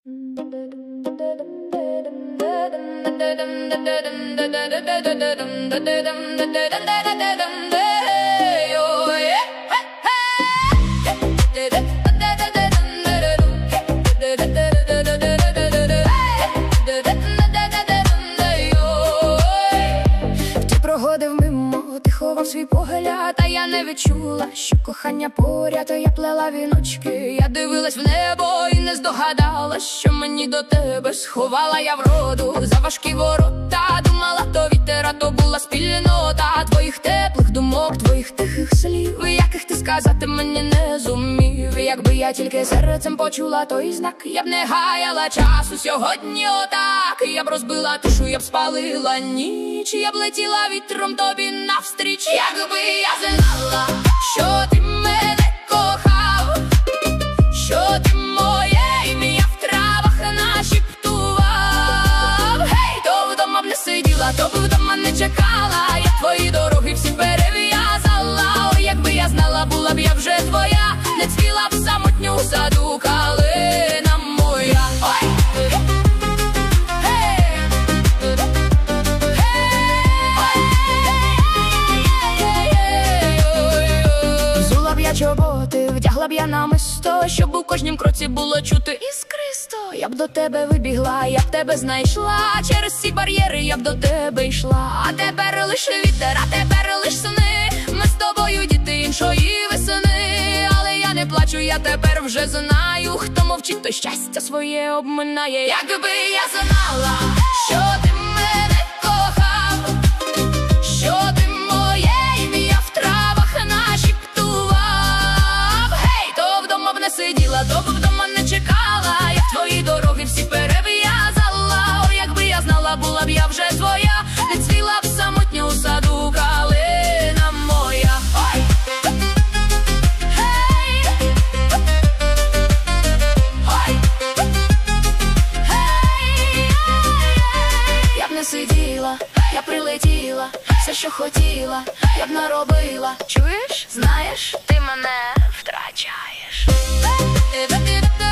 Ти проходив мимо, ти ховав свій погляд, а я не відчула, що кохання поряд. Я плела віночки, я дивилась в небо і не здогадалась, що мені до тебе сховала я вроду за важкі ворота. Думала, то вітер, а то була спільнота твоїх теплих думок, твоїх тихих слів, яких ти сказати мені не зумів. Якби я тільки серцем почула той знак, я б не гаяла часу сьогодні отак. Я б розбила душу, я б спалила ніч, я б летіла вітром тобі навстріч. Якби я знала, що ти мене кохав, що ти моє ім'я в травах нашіптував. Гей, то вдома б не сиділа, то б вдома не чекала, я твої дороги всі перев'язала. Ой, якби я знала, була б я вже твоя, не цвіла б самотню у саду калина моя. Ой! Чоботи, вдягла б я намисто, щоб у кожнім кроці було чути іскристо. Я б до тебе вибігла, я б тебе знайшла, через ці бар'єри я б до тебе йшла. А тепер лише вітер, а тепер лиш сни, ми з тобою діти іншої весни. Але я не плачу, я тепер вже знаю, хто мовчить, то щастя своє обминає. Якби я знала, що ти мене кохав, що ти моє ім'я в травах нашіптував. Сиділа, то б вдома не чекала, я твої дороги всі перев'язала. О, якби я знала, була б я вже твоя, не цвіла б самотньо у саду калина моя. Ой! Гей! Ой! Гей! Я б не сиділа, я прилетіла, все, що хотіла, я б наробила. Чуєш? Знаєш, ти мене втрачаєш.